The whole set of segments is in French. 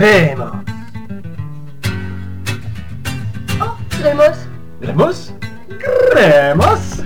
Grémos. Oh, Grémos. Grémos. Grémos.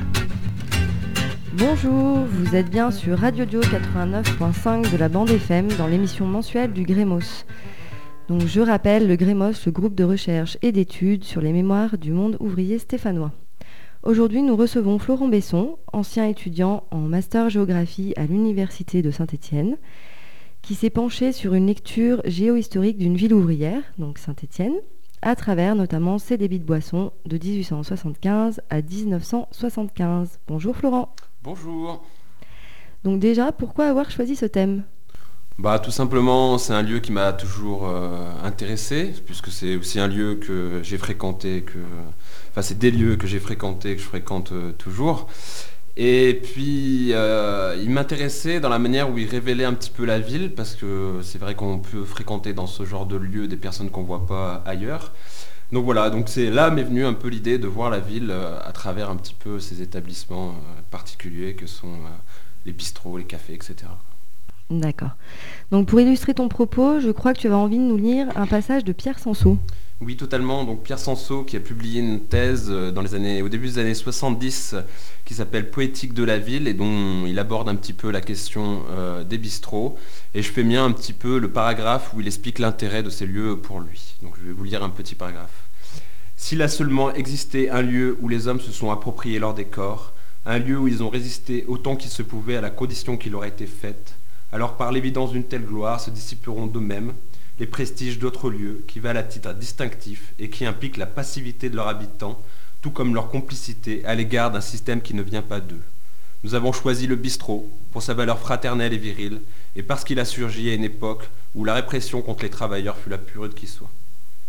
Bonjour, vous êtes bien sur Radio Dio 89.5 de la bande FM dans l'émission mensuelle du Grémos. Donc je rappelle le Grémos, le groupe de recherche et d'études sur les mémoires du monde ouvrier stéphanois. Aujourd'hui, nous recevons Florent Besson, ancien étudiant en master géographie à l'université de Saint-Étienne, qui s'est penché sur une lecture géohistorique d'une ville ouvrière, donc Saint-Étienne, à travers notamment ses débits de boissons de 1875 à 1975. Bonjour Florent. Bonjour. Donc déjà, pourquoi avoir choisi ce thème ? Tout simplement, c'est un lieu qui m'a toujours intéressé, puisque c'est aussi un lieu que j'ai fréquenté, c'est des lieux que j'ai fréquentés, que je fréquente toujours. Et puis, il m'intéressait dans la manière où il révélait un petit peu la ville, parce que c'est vrai qu'on peut fréquenter dans ce genre de lieu des personnes qu'on ne voit pas ailleurs. Donc voilà, c'est là m'est venue un peu l'idée de voir la ville à travers un petit peu ces établissements particuliers que sont les bistrots, les cafés, etc. D'accord. Donc pour illustrer ton propos, je crois que tu avais envie de nous lire un passage de Pierre Sansot. Oui, totalement. Donc Pierre Sansot qui a publié une thèse au début des années 70 qui s'appelle Poétique de la ville et dont il aborde un petit peu la question des bistrots. Et je fais mien un petit peu le paragraphe où il explique l'intérêt de ces lieux pour lui. Donc je vais vous lire un petit paragraphe. S'il a seulement existé un lieu où les hommes se sont appropriés leur décor, un lieu où ils ont résisté autant qu'il se pouvait à la condition qui leur a été faite, alors par l'évidence d'une telle gloire se dissiperont d'eux-mêmes les prestiges d'autres lieux qui valent à titre distinctif et qui impliquent la passivité de leurs habitants, tout comme leur complicité à l'égard d'un système qui ne vient pas d'eux. Nous avons choisi le bistrot pour sa valeur fraternelle et virile, et parce qu'il a surgi à une époque où la répression contre les travailleurs fut la plus rude qui soit.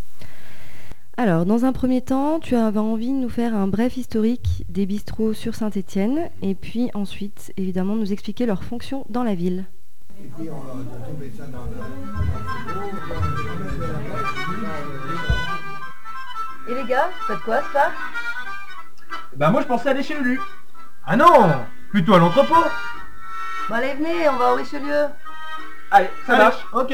Alors, dans un premier temps, tu avais envie de nous faire un bref historique des bistrots sur Saint-Étienne, et puis ensuite, évidemment, nous expliquer leur fonction dans la ville. Et puis on va tomber ça dans Et les gars, faites quoi ce soir ? Moi je pensais aller chez Lulu. Ah non, plutôt à l'entrepôt. Bon allez, venez, on va au Richelieu. Allez, ça marche, ok.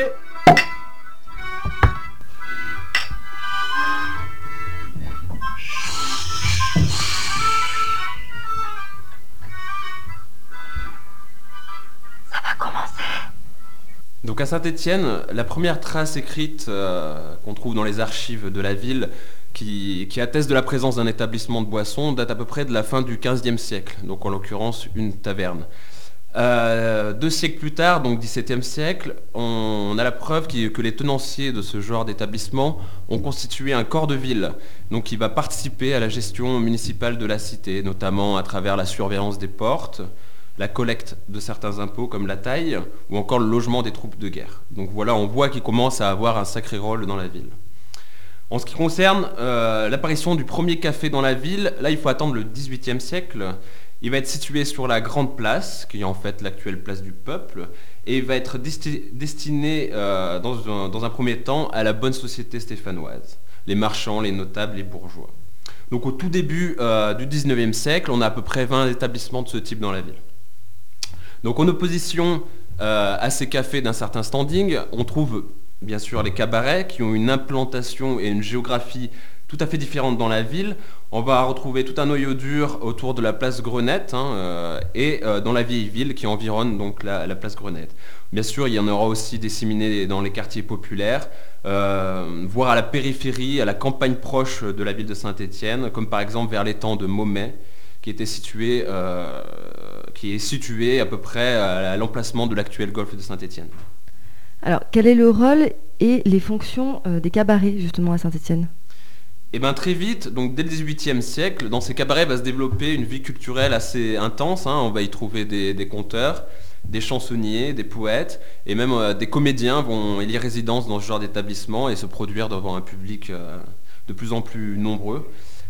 Donc à Saint-Étienne, la première trace écrite qu'on trouve dans les archives de la ville qui atteste de la présence d'un établissement de boissons date à peu près de la fin du XVe siècle, donc en l'occurrence une taverne. 2 siècles plus tard, donc XVIIe siècle, on a la preuve que les tenanciers de ce genre d'établissement ont constitué un corps de ville, donc qui va participer à la gestion municipale de la cité, notamment à travers la surveillance des portes, la collecte de certains impôts comme la taille, ou encore le logement des troupes de guerre. Donc voilà, on voit qu'il commence à avoir un sacré rôle dans la ville. En ce qui concerne l'apparition du premier café dans la ville, là il faut attendre le XVIIIe siècle. Il va être situé sur la Grande Place, qui est en fait l'actuelle place du Peuple, et il va être destiné dans un premier temps à la bonne société stéphanoise, les marchands, les notables, les bourgeois. Donc au tout début du XIXe siècle, on a à peu près 20 établissements de ce type dans la ville. Donc en opposition à ces cafés d'un certain standing, on trouve bien sûr les cabarets qui ont une implantation et une géographie tout à fait différentes dans la ville. On va retrouver tout un noyau dur autour de la place Grenette et dans la vieille ville qui environne donc la place Grenette. Bien sûr, il y en aura aussi disséminés dans les quartiers populaires, voire à la périphérie, à la campagne proche de la ville de Saint-Étienne, comme par exemple vers l'étang de Maumais, qui est situé à peu près à l'emplacement de l'actuel golfe de Saint-Étienne. Alors, quel est le rôle et les fonctions des cabarets justement à Saint-Étienne ? Très vite, donc dès le XVIIIe siècle, dans ces cabarets va se développer une vie culturelle assez intense. On va y trouver des conteurs, des chansonniers, des poètes, et même des comédiens vont élire résidence dans ce genre d'établissement et se produire devant un public de plus en plus nombreux.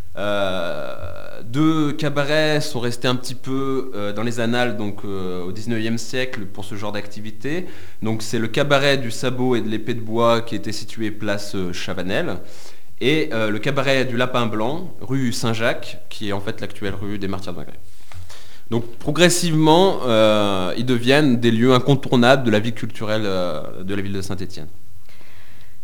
2 cabarets sont restés un petit peu dans les annales au XIXe siècle pour ce genre d'activité. Donc c'est le cabaret du sabot et de l'épée de bois qui était situé place Chavanel, et le cabaret du Lapin Blanc, rue Saint-Jacques, qui est en fait l'actuelle rue des Martyrs de Maghreb. Donc progressivement, ils deviennent des lieux incontournables de la vie culturelle de la ville de Saint-Étienne.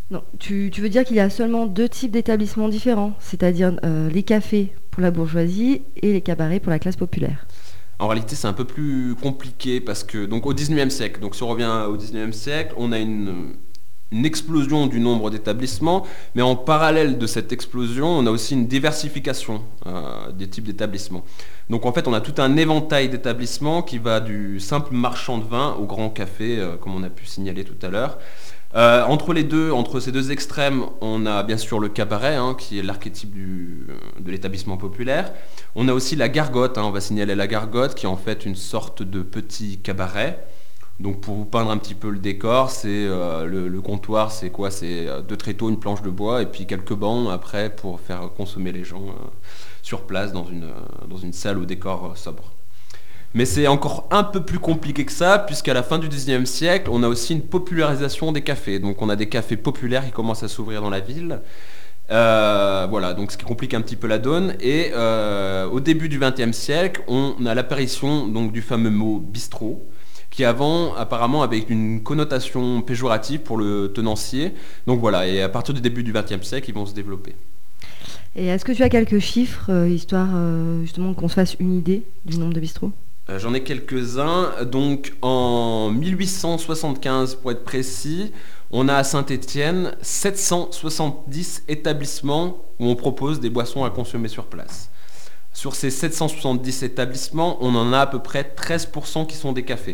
Non, tu veux dire qu'il y a seulement 2 types d'établissements différents, c'est-à-dire les cafés pour la bourgeoisie et les cabarets pour la classe populaire. En réalité, c'est un peu plus compliqué parce que, donc au 19e siècle, donc si on revient au 19e siècle, on a une explosion du nombre d'établissements, mais en parallèle de cette explosion, on a aussi une diversification des types d'établissements. Donc en fait, on a tout un éventail d'établissements qui va du simple marchand de vin au grand café, comme on a pu signaler tout à l'heure. Entre ces deux extrêmes, on a bien sûr le cabaret, qui est l'archétype de l'établissement populaire. On a aussi la gargote, on va signaler la gargote, qui est en fait une sorte de petit cabaret. Donc pour vous peindre un petit peu le décor, c'est le comptoir, c'est quoi? C'est 2 tréteaux, une planche de bois et puis quelques bancs après pour faire consommer les gens sur place dans une salle au décor sobre. Mais c'est encore un peu plus compliqué que ça, puisqu'à la fin du XIXe siècle, on a aussi une popularisation des cafés. Donc on a des cafés populaires qui commencent à s'ouvrir dans la ville. Voilà, donc ce qui complique un petit peu la donne. Et au début du XXe siècle, on a l'apparition donc du fameux mot bistrot, qui avant apparemment avait une connotation péjorative pour le tenancier. Donc voilà, et à partir du début du XXe siècle, ils vont se développer. Et est-ce que tu as quelques chiffres, histoire justement qu'on se fasse une idée du nombre de bistrots ? J'en ai quelques-uns. Donc en 1875, pour être précis, on a à Saint-Étienne 770 établissements où on propose des boissons à consommer sur place. Sur ces 770 établissements, on en a à peu près 13% qui sont des cafés.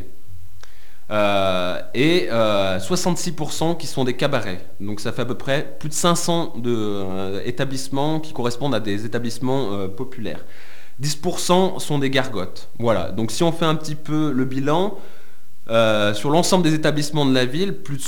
Et 66% qui sont des cabarets. Donc ça fait à peu près plus de 500 établissements qui correspondent à des établissements populaires. 10% sont des gargotes. Voilà. Donc si on fait un petit peu le bilan, sur l'ensemble des établissements de la ville, plus de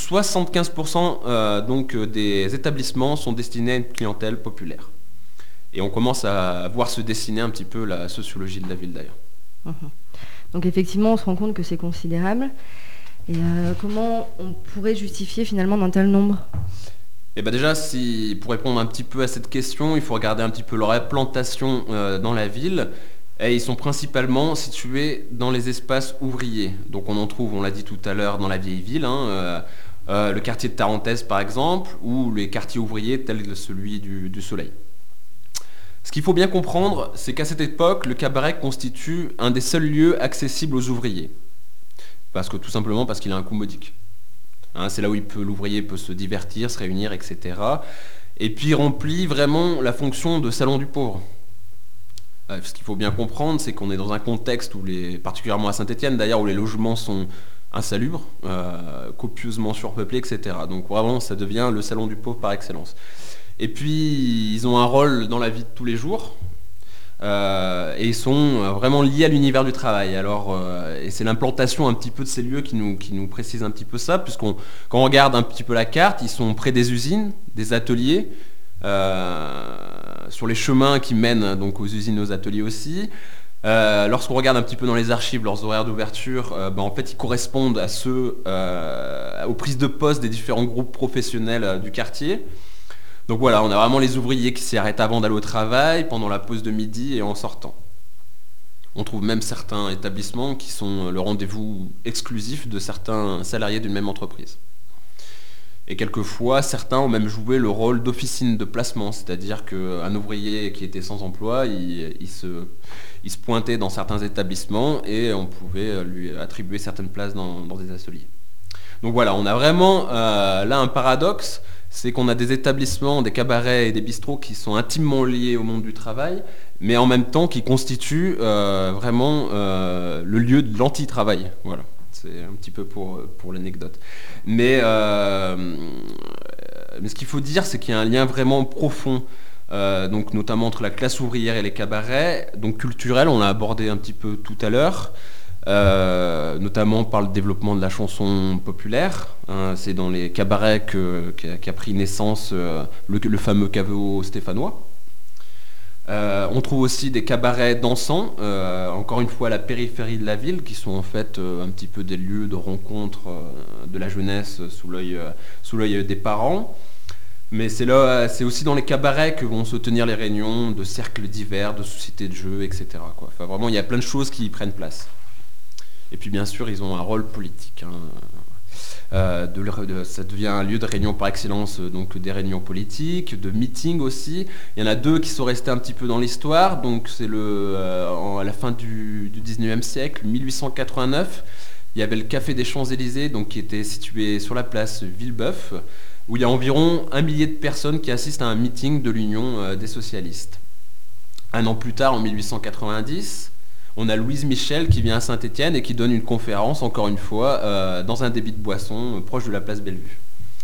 75% des établissements sont destinés à une clientèle populaire. Et on commence à voir se dessiner un petit peu la sociologie de la ville d'ailleurs. Donc effectivement, on se rend compte que c'est considérable. Et comment on pourrait justifier finalement d'un tel nombre ? Et bien déjà, pour répondre un petit peu à cette question, il faut regarder un petit peu leur implantation dans la ville. Et ils sont principalement situés dans les espaces ouvriers. Donc on en trouve, on l'a dit tout à l'heure, dans la vieille ville, le quartier de Tarentaise par exemple, ou les quartiers ouvriers tels que celui du Soleil. Ce qu'il faut bien comprendre, c'est qu'à cette époque, le cabaret constitue un des seuls lieux accessibles aux ouvriers. Tout simplement parce qu'il a un coût modique. C'est là où l'ouvrier peut se divertir, se réunir, etc. Et puis il remplit vraiment la fonction de salon du pauvre. Ce qu'il faut bien comprendre, c'est qu'on est dans un contexte particulièrement à Saint-Étienne d'ailleurs, où les logements sont insalubres, copieusement surpeuplés, etc. Donc vraiment, ça devient le salon du pauvre par excellence. Et puis, ils ont un rôle dans la vie de tous les jours, et ils sont vraiment liés à l'univers du travail. Et c'est l'implantation un petit peu de ces lieux qui nous précise un petit peu ça, quand on regarde un petit peu la carte, ils sont près des usines, des ateliers, sur les chemins qui mènent donc aux usines, aux ateliers aussi. Lorsqu'on regarde un petit peu dans les archives, leurs horaires d'ouverture, en fait, ils correspondent à aux prises de poste des différents groupes professionnels du quartier. Donc voilà, on a vraiment les ouvriers qui s'y arrêtent avant d'aller au travail, pendant la pause de midi et en sortant. On trouve même certains établissements qui sont le rendez-vous exclusif de certains salariés d'une même entreprise. Et quelquefois, certains ont même joué le rôle d'officine de placement, c'est-à-dire qu'un ouvrier qui était sans emploi, il se pointait dans certains établissements et on pouvait lui attribuer certaines places dans des ateliers. Donc voilà, on a vraiment là un paradoxe, c'est qu'on a des établissements, des cabarets et des bistrots qui sont intimement liés au monde du travail, mais en même temps qui constituent vraiment le lieu de l'anti-travail. Voilà, c'est un petit peu pour l'anecdote. Mais ce qu'il faut dire, c'est qu'il y a un lien vraiment profond, donc notamment entre la classe ouvrière et les cabarets, donc culturel, on l'a abordé un petit peu tout à l'heure. Notamment par le développement de la chanson populaire. C'est dans les cabarets qu'a pris naissance le fameux caveau stéphanois. On trouve aussi des cabarets dansants, encore une fois à la périphérie de la ville, qui sont en fait un petit peu des lieux de rencontre de la jeunesse sous l'œil des parents. Mais c'est aussi dans les cabarets que vont se tenir les réunions de cercles divers, de sociétés de jeux, etc. Enfin, vraiment, il y a plein de choses qui y prennent place. Et puis bien sûr, ils ont un rôle politique. Ça devient un lieu de réunion par excellence, donc des réunions politiques, de meetings aussi. Il y en a deux qui sont restés un petit peu dans l'histoire. Donc c'est à la fin du 19e siècle, 1889, il y avait le Café des Champs-Élysées, donc qui était situé sur la place Villebeuf, où il y a environ 1 millier de personnes qui assistent à un meeting de l'Union des socialistes. Un an plus tard, en 1890, on a Louise Michel qui vient à Saint-Étienne et qui donne une conférence, encore une fois, dans un débit de boisson proche de la place Bellevue.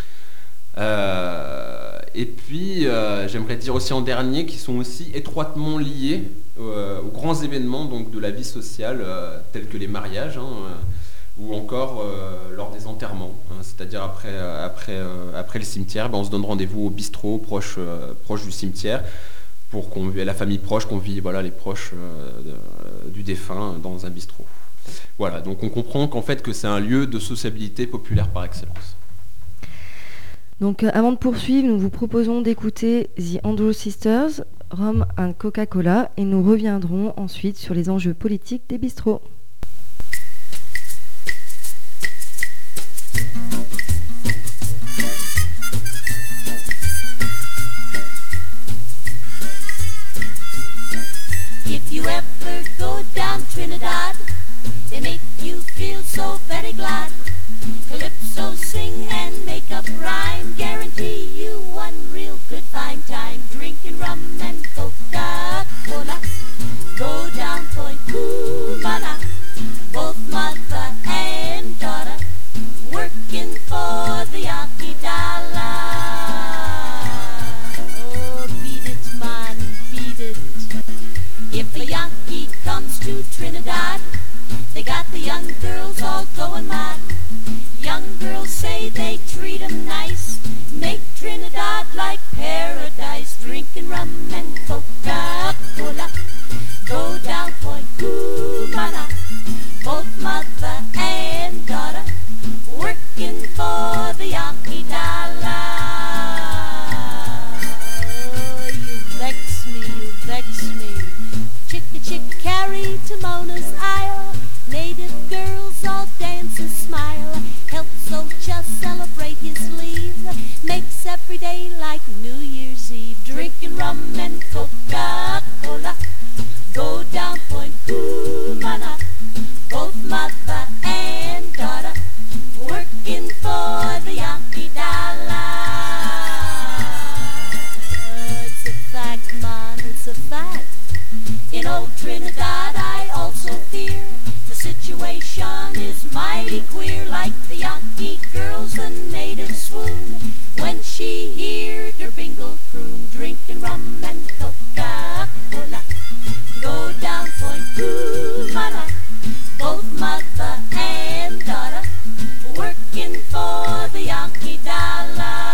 Et puis, j'aimerais dire aussi en dernier qu'ils sont aussi étroitement liés aux grands événements donc, de la vie sociale, tels que les mariages, ou encore lors des enterrements. C'est-à-dire après le cimetière, on se donne rendez-vous au bistrot proche du cimetière, pour la famille proche convie les proches du défunt dans un bistrot. Voilà, donc on comprend qu'en fait que c'est un lieu de sociabilité populaire par excellence. Donc avant de poursuivre, nous vous proposons d'écouter The Andrews Sisters, Rum and Coca-Cola, et nous reviendrons ensuite sur les enjeux politiques des bistrots. If you ever go down Trinidad, they make you feel so very glad. Calypso sing and make up rhyme, guarantee you one real good fine time. Drinking rum and Coca-Cola, go down Point Cumana, both mother and daughter, working for the Yankee dollar. Oh, beat it, man, beat it. If a Yankee comes to Trinidad, they got the young girls all going mad. Young girls say they treat 'em nice, make Trinidad like paradise. Drinking rum and Coca-Cola, go down Point Cumana, both mother and daughter, working for the Yankee dollar. Oh, you vex me, you vex me. Chick carry to Mona's Isle, native girls all dance and smile. Helps Ocha celebrate his leave, makes every day like New Year's Eve. Drinking rum and Coca-Cola, go down Point Cumana, both mother and daughter, working for the Yankee dollar. It's a fact, man, it's a fact. In old Trinidad I also fear the situation is mighty queer. Like the Yankee girls, the natives swoon when she heard her bingle croon. Drinking rum and Coca-Cola, go down Point Cumana, both mother and daughter, working for the Yankee dollar.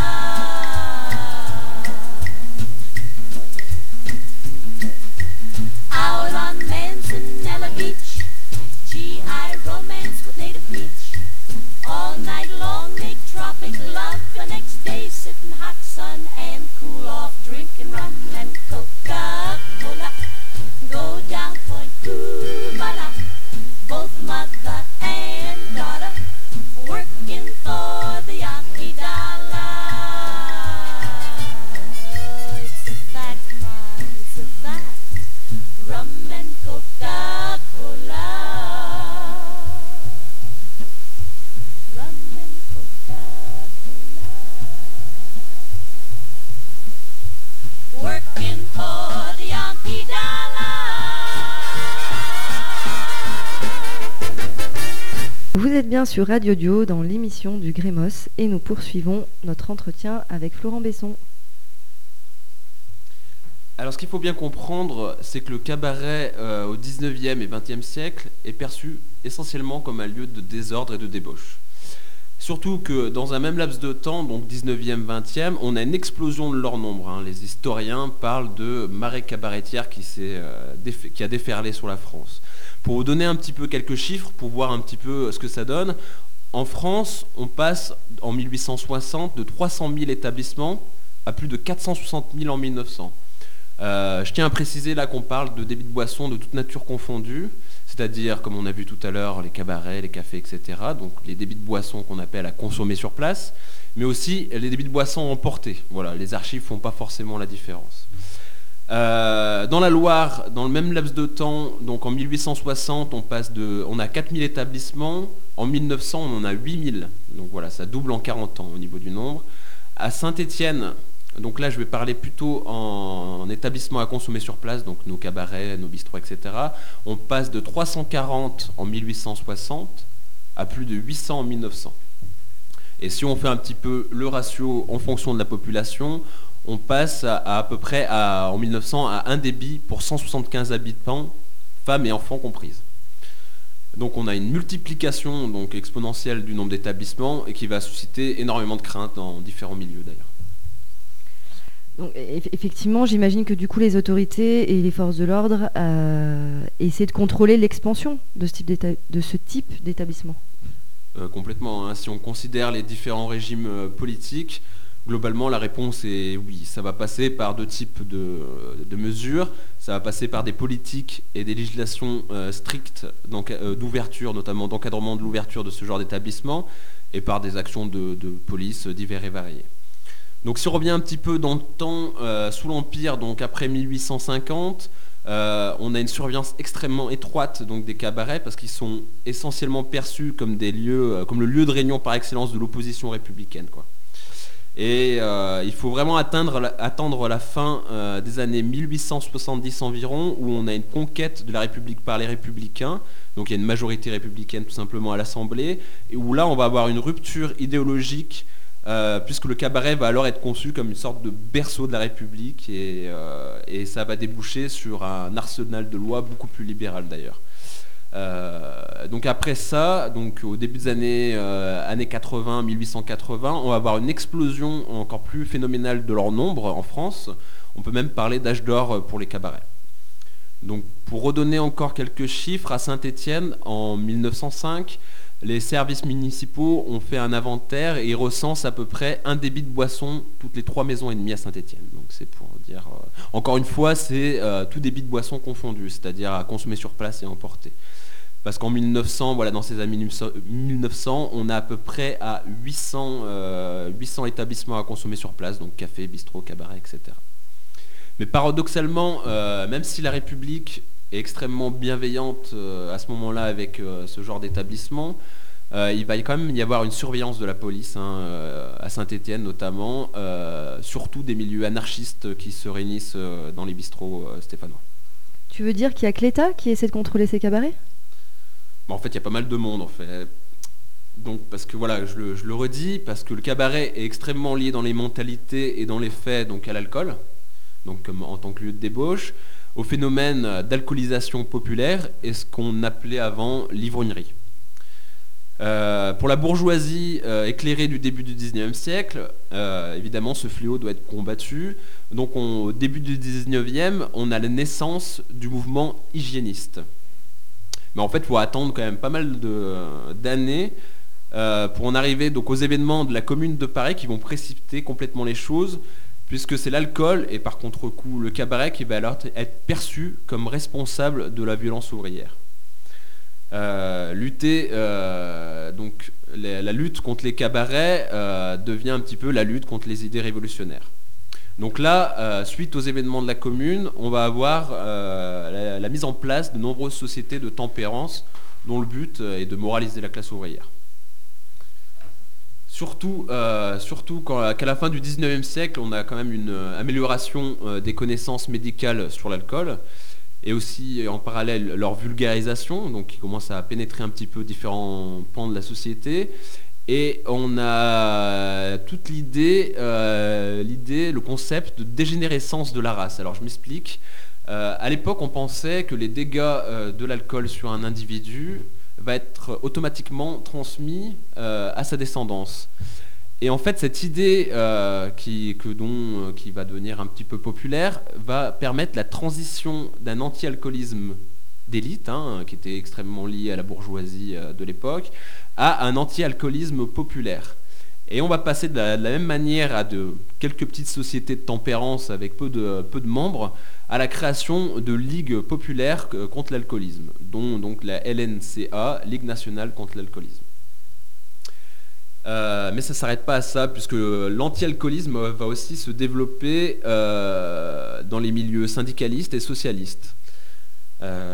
Out on Manzanella Beach, GI romance with native peach. All night long make tropic love, the next day sit in hot sun and cool off. Drinking rum and Coca-Cola, go down Point Cumana, both mother and daughter, working for the Yankee dollar. Oh, it's a fact, man, it's a fact. Rum and Coca-Cola, rum and Coca-Cola, working for the Yankee dollar. Vous êtes bien sur Radio Dio dans l'émission du Grémos et nous poursuivons notre entretien avec Florent Besson. Alors ce qu'il faut bien comprendre, c'est que le cabaret au 19e et 20e siècle est perçu essentiellement comme un lieu de désordre et de débauche. Surtout que dans un même laps de temps, donc 19e, 20e, on a une explosion de leur nombre. Les historiens parlent de marée cabaretière qui a déferlé sur la France. Pour vous donner un petit peu quelques chiffres, pour voir un petit peu ce que ça donne, en France, on passe en 1860 de 300 000 établissements à plus de 460 000 en 1900. Je tiens à préciser là qu'on parle de débits de boissons de toute nature confondue, c'est-à-dire, comme on a vu tout à l'heure, les cabarets, les cafés, etc., donc les débits de boissons qu'on appelle à consommer sur place, mais aussi les débits de boissons emportés. Voilà, les archives ne font pas forcément la différence. Dans la Loire, dans le même laps de temps, donc en 1860, on a 4000 établissements, en 1900 on en a 8000, donc voilà, ça double en 40 ans au niveau du nombre. À Saint-Étienne, donc là je vais parler plutôt en établissement à consommer sur place, donc nos cabarets, nos bistrots, etc. On passe de 340 en 1860 à plus de 800 en 1900. Et si on fait un petit peu le ratio en fonction de la population, on passe à peu près en 1900 à un débit pour 175 habitants, femmes et enfants comprises. Donc on a une multiplication donc exponentielle du nombre d'établissements et qui va susciter énormément de craintes dans différents milieux d'ailleurs. Donc, effectivement, j'imagine que du coup les autorités et les forces de l'ordre essaient de contrôler l'expansion de ce type d'établissement. Complètement, hein. Si on considère les différents régimes politiques, globalement la réponse est oui. Ça va passer par deux types de mesures. Ça va passer par des politiques et des législations strictes d'ouverture, notamment d'encadrement de l'ouverture de ce genre d'établissement, et par des actions de police diverses et variées. Donc si on revient un petit peu dans le temps, sous l'Empire, donc après 1850, on a une surveillance extrêmement étroite donc des cabarets parce qu'ils sont essentiellement perçus comme des lieux, comme le lieu de réunion par excellence de l'opposition républicaine, quoi. Et il faut vraiment attendre la fin des années 1870 environ, où on a une conquête de la République par les républicains, donc il y a une majorité républicaine tout simplement à l'Assemblée, et où là on va avoir une rupture idéologique, puisque le cabaret va alors être conçu comme une sorte de berceau de la République, et ça va déboucher sur un arsenal de lois beaucoup plus libéral d'ailleurs. Donc après ça, donc au début des années 80, 1880, on va avoir une explosion encore plus phénoménale de leur nombre en France. On peut même parler d'âge d'or pour les cabarets. Donc pour redonner encore quelques chiffres, à Saint-Étienne, en 1905, les services municipaux ont fait un inventaire et ils recensent à peu près un débit de boisson toutes les 3 maisons et demie à Saint-Étienne. Donc c'est pour dire, encore une fois, c'est tout débit de boisson confondu, c'est-à-dire à consommer sur place et à emporter. Parce qu'en 1900, voilà, dans ces années 1900, on a à peu près à 800 établissements à consommer sur place, donc café, bistrot, cabaret, etc. Mais paradoxalement, même si la République est extrêmement bienveillante à ce moment-là avec ce genre d'établissement, il va quand même y avoir une surveillance de la police, à Saint-Étienne notamment, surtout des milieux anarchistes qui se réunissent dans les bistrots stéphanois. Tu veux dire qu'il n'y a que l'État qui essaie de contrôler ces cabarets ? En fait, il y a pas mal de monde, en fait. Donc, parce que voilà, je le redis, parce que le cabaret est extrêmement lié dans les mentalités et dans les faits, donc à l'alcool, donc comme en tant que lieu de débauche, au phénomène d'alcoolisation populaire et ce qu'on appelait avant l'ivrognerie. Pour la bourgeoisie éclairée du début du XIXe siècle, évidemment, ce fléau doit être combattu. Donc, au début du XIXe, on a la naissance du mouvement hygiéniste. Mais en fait, il faut attendre quand même pas mal d'années pour en arriver donc, aux événements de la Commune de Paris qui vont précipiter complètement les choses, puisque c'est l'alcool et par contre-coup le cabaret qui va alors être perçu comme responsable de la violence ouvrière. La lutte contre les cabarets devient un petit peu la lutte contre les idées révolutionnaires. Donc là, suite aux événements de la Commune, on va avoir la mise en place de nombreuses sociétés de tempérance dont le but est de moraliser la classe ouvrière. Surtout qu'à la fin du XIXe siècle, on a quand même une amélioration des connaissances médicales sur l'alcool et aussi en parallèle leur vulgarisation, donc qui commence à pénétrer un petit peu différents pans de la société. Et on a toute l'idée, le concept de dégénérescence de la race. Alors je m'explique. À l'époque, on pensait que les dégâts de l'alcool sur un individu va être automatiquement transmis à sa descendance. Et en fait, cette idée qui va devenir un petit peu populaire va permettre la transition d'un anti-alcoolisme d'élite, qui était extrêmement lié à la bourgeoisie de l'époque, à un anti-alcoolisme populaire. Et on va passer de la même manière à quelques petites sociétés de tempérance avec peu de membres, à la création de ligues populaires contre l'alcoolisme, dont donc la LNCA, Ligue nationale contre l'alcoolisme. Mais ça ne s'arrête pas à ça, puisque l'anti-alcoolisme va aussi se développer dans les milieux syndicalistes et socialistes. Pourquoi ?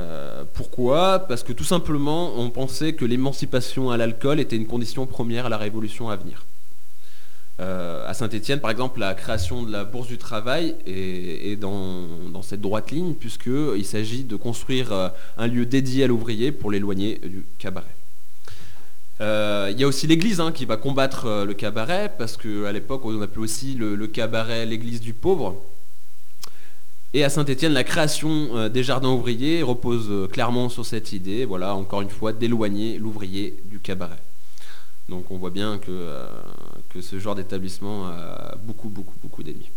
Parce que tout simplement, on pensait que l'émancipation à l'alcool était une condition première à la révolution à venir. À Saint-Étienne, par exemple, la création de la Bourse du Travail est dans cette droite ligne, puisqu'il s'agit de construire un lieu dédié à l'ouvrier pour l'éloigner du cabaret. Il y a aussi l'Église qui va combattre le cabaret, parce qu'à l'époque, on appelait aussi le cabaret l'Église du pauvre. Et à Saint-Étienne, la création des jardins ouvriers repose clairement sur cette idée, voilà, encore une fois, d'éloigner l'ouvrier du cabaret. Donc on voit bien que ce genre d'établissement a beaucoup d'ennemis.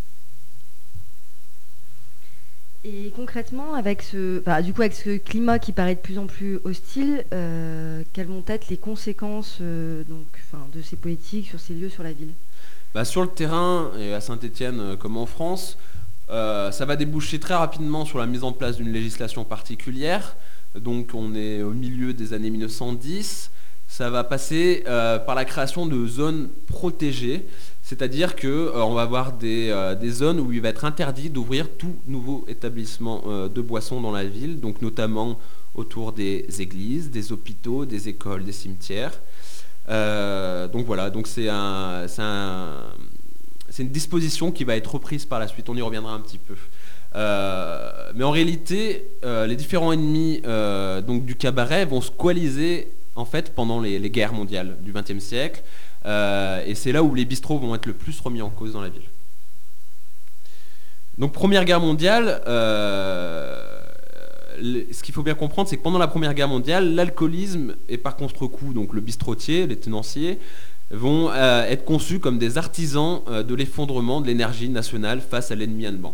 Et concrètement, avec ce climat qui paraît de plus en plus hostile, quelles vont être les conséquences de ces politiques sur ces lieux, sur la ville ? Sur le terrain, et à Saint-Étienne comme en France, ça va déboucher très rapidement sur la mise en place d'une législation particulière. Donc on est au milieu des années 1910. Ça va passer par la création de zones protégées, c'est-à-dire qu'on va avoir des zones où il va être interdit d'ouvrir tout nouveau établissement de boissons dans la ville, donc notamment autour des églises, des hôpitaux, des écoles, des cimetières. Donc voilà, donc c'est une disposition qui va être reprise par la suite, on y reviendra un petit peu. Mais en réalité, les différents ennemis donc du cabaret vont se coaliser en fait pendant les guerres mondiales du XXe siècle, et c'est là où les bistrots vont être le plus remis en cause dans la ville. Donc Première Guerre mondiale, ce qu'il faut bien comprendre, c'est que pendant la Première Guerre mondiale, l'alcoolisme et par contre-coup donc le bistrotier, les tenanciers, vont être conçus comme des artisans de l'effondrement de l'énergie nationale face à l'ennemi allemand.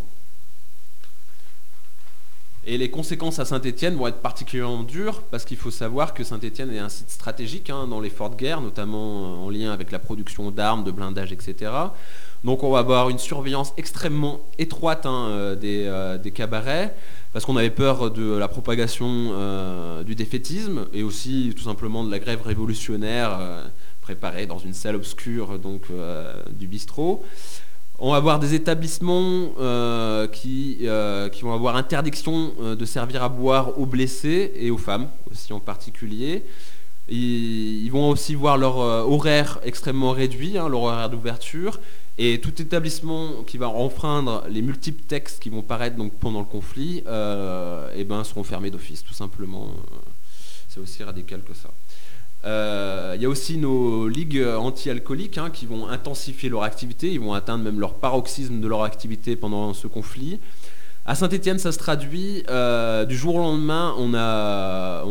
Et les conséquences à Saint-Étienne vont être particulièrement dures, parce qu'il faut savoir que Saint-Étienne est un site stratégique dans l'effort de guerre, notamment en lien avec la production d'armes, de blindage, etc. Donc on va avoir une surveillance extrêmement étroite des cabarets, parce qu'on avait peur de la propagation du défaitisme, et aussi tout simplement de la grève révolutionnaire préparée dans une salle obscure du bistrot. On va avoir des établissements qui vont avoir interdiction de servir à boire aux blessés et aux femmes aussi en particulier. Ils vont aussi voir leur horaire extrêmement réduit, leur horaire d'ouverture, et tout établissement qui va enfreindre les multiples textes qui vont paraître donc, pendant le conflit seront fermés d'office, tout simplement. C'est aussi radical que ça. Il y a aussi nos ligues anti-alcooliques qui vont intensifier leur activité, ils vont atteindre même leur paroxysme de leur activité pendant ce conflit. À Saint-Étienne, ça se traduit, du jour au lendemain, on a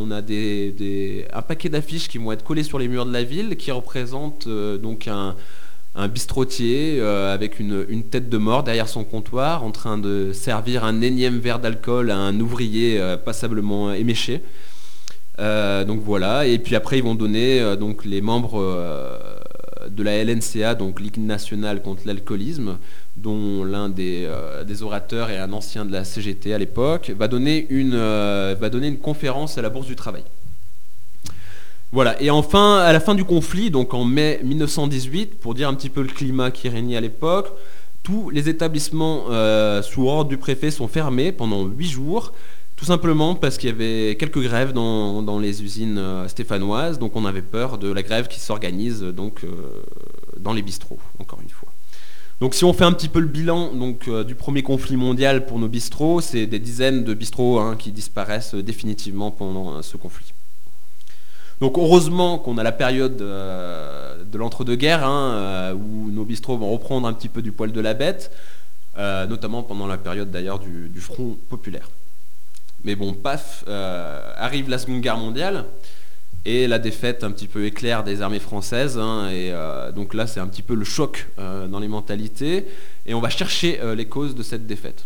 un paquet d'affiches qui vont être collées sur les murs de la ville, qui représentent donc un bistrotier avec une tête de mort derrière son comptoir, en train de servir un énième verre d'alcool à un ouvrier passablement éméché. Donc voilà, et puis après ils vont donner donc les membres de la LNCA, donc Ligue nationale contre l'alcoolisme, dont l'un des orateurs est un ancien de la CGT à l'époque, va donner une conférence à la Bourse du Travail. Voilà, et enfin, à la fin du conflit, donc en mai 1918, pour dire un petit peu le climat qui régnait à l'époque, tous les établissements sous ordre du préfet sont fermés pendant 8 jours, tout simplement parce qu'il y avait quelques grèves dans les usines stéphanoises, donc on avait peur de la grève qui s'organise dans les bistrots, encore une fois. Donc si on fait un petit peu le bilan du premier conflit mondial pour nos bistrots, c'est des dizaines de bistrots qui disparaissent définitivement pendant ce conflit. Donc heureusement qu'on a la période de l'entre-deux-guerres où nos bistrots vont reprendre un petit peu du poil de la bête, notamment pendant la période d'ailleurs du Front populaire. Mais bon, paf, arrive la Seconde Guerre mondiale et la défaite un petit peu éclair des armées françaises. Donc là, c'est un petit peu le choc dans les mentalités. Et on va chercher les causes de cette défaite.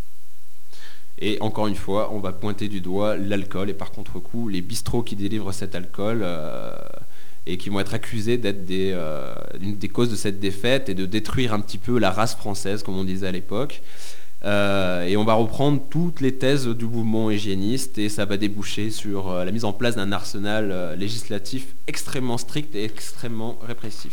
Et encore une fois, on va pointer du doigt l'alcool et par contre-coup, les bistrots qui délivrent cet alcool et qui vont être accusés d'être une des causes de cette défaite et de détruire un petit peu la race française, comme on disait à l'époque. Et on va reprendre toutes les thèses du mouvement hygiéniste et ça va déboucher sur la mise en place d'un arsenal législatif extrêmement strict et extrêmement répressif.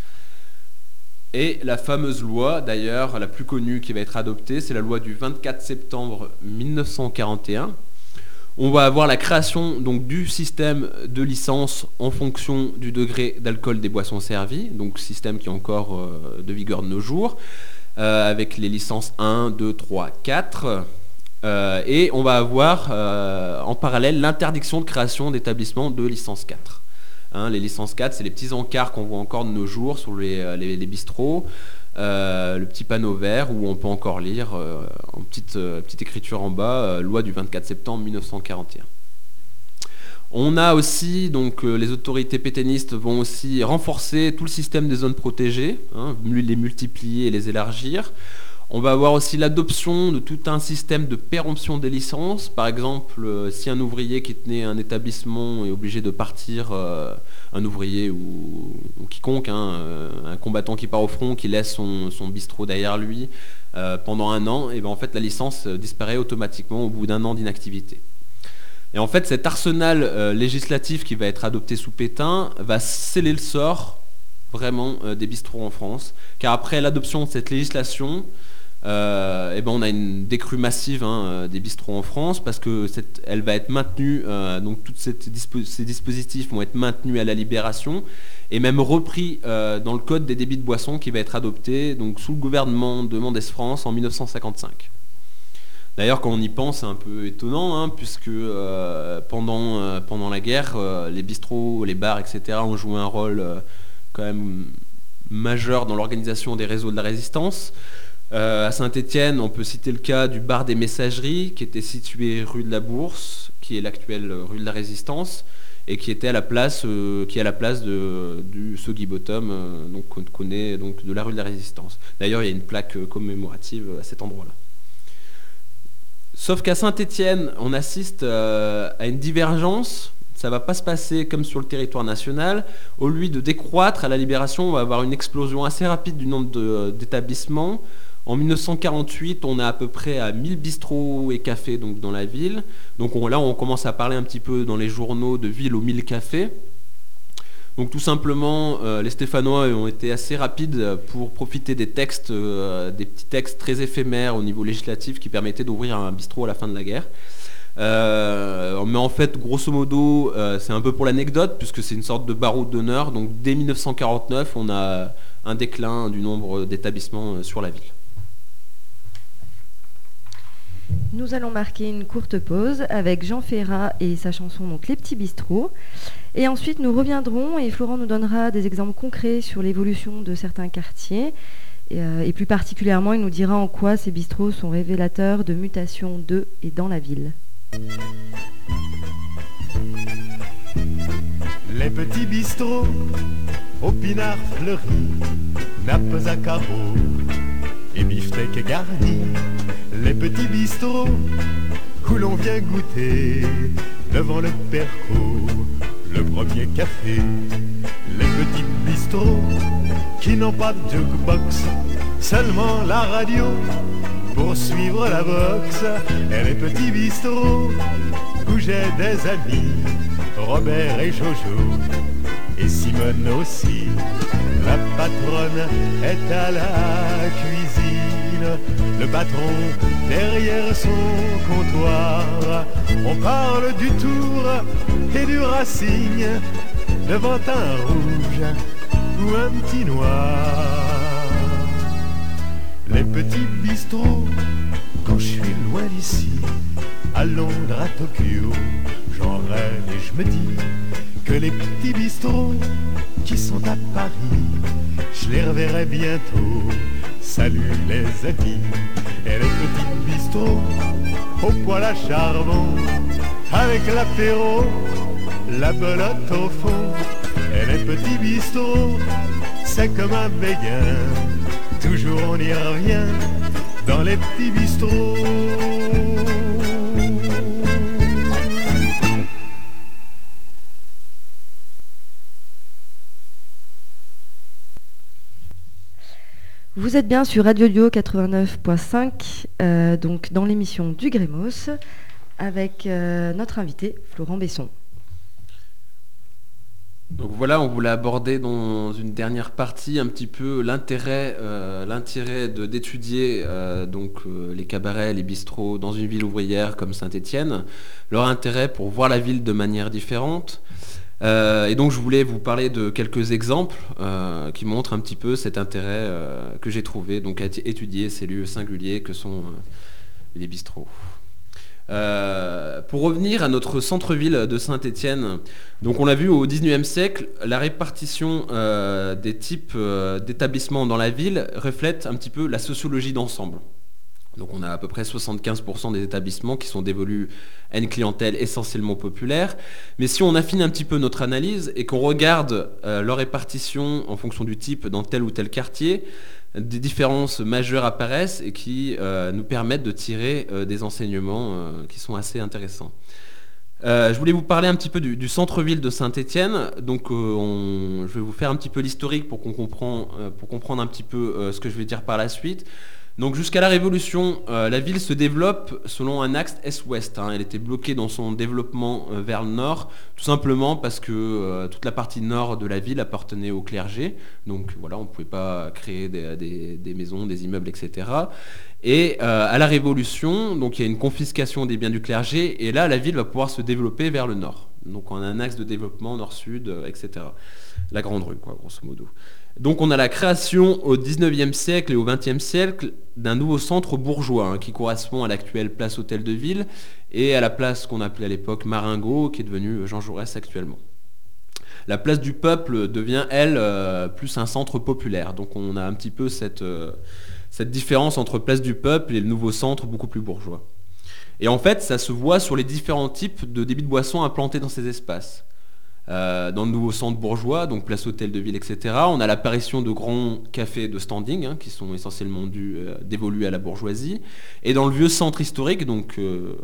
Et la fameuse loi, d'ailleurs, la plus connue qui va être adoptée, c'est la loi du 24 septembre 1941. On va avoir la création donc, du système de licence en fonction du degré d'alcool des boissons servies, donc système qui est encore de vigueur de nos jours, avec les licences 1, 2, 3, 4. Et on va avoir en parallèle l'interdiction de création d'établissements de licence 4. Les licences 4, c'est les petits encarts qu'on voit encore de nos jours sur les bistrots. Le petit panneau vert où on peut encore lire en petite écriture en bas, loi du 24 septembre 1941. On a aussi, donc les autorités pétainistes vont aussi renforcer tout le système des zones protégées, les multiplier et les élargir. On va avoir aussi l'adoption de tout un système de péremption des licences. Par exemple, si un ouvrier qui tenait un établissement est obligé de partir, un ouvrier ou quiconque, un combattant qui part au front, qui laisse son bistrot derrière lui pendant 1 an, et bien en fait la licence disparaît automatiquement au bout d'1 an d'inactivité. Et en fait cet arsenal législatif qui va être adopté sous Pétain va sceller le sort vraiment des bistrots en France, car après l'adoption de cette législation, on a une décrue massive des bistrots en France parce que elle va être maintenue, donc tous ces dispositifs vont être maintenus à la Libération et même repris dans le code des débits de boissons qui va être adopté donc, sous le gouvernement de Mendès France en 1955. D'ailleurs, quand on y pense, c'est un peu étonnant, puisque pendant la guerre, les bistrots, les bars, etc. ont joué un rôle quand même majeur dans l'organisation des réseaux de la résistance. À Saint-Étienne, on peut citer le cas du bar des Messageries, qui était situé rue de la Bourse, qui est l'actuelle rue de la Résistance, et qui était à la place, du Soggy Bottom, donc qu'on connaît donc de la rue de la Résistance. D'ailleurs, il y a une plaque commémorative à cet endroit-là. Sauf qu'à Saint-Étienne, on assiste à une divergence. Ça ne va pas se passer comme sur le territoire national. Au lieu de décroître à la Libération, on va avoir une explosion assez rapide du nombre d'établissements. En 1948, on est à peu près à 1000 bistrots et cafés donc, dans la ville. Donc là, on commence à parler un petit peu dans les journaux de ville aux 1000 cafés. Donc tout simplement, les Stéphanois ont été assez rapides pour profiter des textes, des petits textes très éphémères au niveau législatif qui permettaient d'ouvrir un bistrot à la fin de la guerre. Mais en fait, grosso modo, c'est un peu pour l'anecdote, puisque c'est une sorte de barreau d'honneur. Donc dès 1949, on a un déclin du nombre d'établissements sur la ville. Nous allons marquer une courte pause avec Jean Ferrat et sa chanson donc Les Petits Bistrots. Et ensuite, nous reviendrons et Florent nous donnera des exemples concrets sur l'évolution de certains quartiers. Et plus particulièrement, il nous dira en quoi ces bistrots sont révélateurs de mutations de et dans la ville. Les petits bistrots aux pinards fleuris, nappes à carreaux et beefsteak garnis. Les petits bistrots où l'on vient goûter devant le perco le premier café. Les petits bistrots qui n'ont pas de jukebox, seulement la radio pour suivre la boxe. Et les petits bistrots où j'ai des amis, Robert et Jojo et Simone aussi. La patronne est à la cuisine, le patron derrière son comptoir. On parle du Tour et du Racing devant un rouge ou un petit noir. Les petits bistrots, quand je suis loin d'ici, à Londres, à Tokyo, j'en rêve et je me dis que les petits bistrots qui sont à Paris, je les reverrai bientôt. Salut les amis. Et les petits bistrots au poêle à charbon, avec l'apéro, la belote au fond. Et les petits bistrots, c'est comme un béguin, toujours on y revient dans les petits bistrots. Vous êtes bien sur Radio Dio 89.5, donc dans l'émission du Grémos, avec notre invité Florent Besson. Donc voilà, on voulait aborder dans une dernière partie un petit peu l'intérêt d'étudier les cabarets, les bistrots dans une ville ouvrière comme Saint-Étienne, leur intérêt pour voir la ville de manière différente. Et donc je voulais vous parler de quelques exemples qui montrent un petit peu cet intérêt que j'ai trouvé donc à étudier ces lieux singuliers que sont les bistrots. Pour revenir à notre centre-ville de Saint-Étienne, donc on l'a vu au XIXe siècle, la répartition des types d'établissements dans la ville reflète un petit peu la sociologie d'ensemble. Donc on a à peu près 75% des établissements qui sont dévolus à une clientèle essentiellement populaire. Mais si on affine un petit peu notre analyse et qu'on regarde leur répartition en fonction du type dans tel ou tel quartier, des différences majeures apparaissent et qui nous permettent de tirer des enseignements qui sont assez intéressants. Je voulais vous parler un petit peu du centre-ville de Saint-Étienne. Donc je vais vous faire un petit peu l'historique pour comprendre un petit peu ce que je vais dire par la suite. Donc jusqu'à la Révolution, la ville se développe selon un axe est-ouest. Elle était bloquée dans son développement vers le nord, tout simplement parce que toute la partie nord de la ville appartenait au clergé. Donc voilà, on ne pouvait pas créer des maisons, des immeubles, etc. Et à la Révolution, donc il y a une confiscation des biens du clergé, et là la ville va pouvoir se développer vers le nord. Donc on a un axe de développement nord-sud, etc. La grande rue, quoi, grosso modo. Donc on a la création au XIXe siècle et au XXe siècle d'un nouveau centre bourgeois qui correspond à l'actuelle place Hôtel de Ville et à la place qu'on appelait à l'époque Marengo, qui est devenue Jean Jaurès actuellement. La place du Peuple devient, elle, plus un centre populaire. Donc on a un petit peu cette différence entre place du Peuple et le nouveau centre beaucoup plus bourgeois. Et en fait, ça se voit sur les différents types de débits de boissons implantés dans ces espaces. Dans le nouveau centre bourgeois, donc place Hôtel de Ville, etc., on a l'apparition de grands cafés de standing qui sont essentiellement dévolus à la bourgeoisie. Et dans le vieux centre historique, donc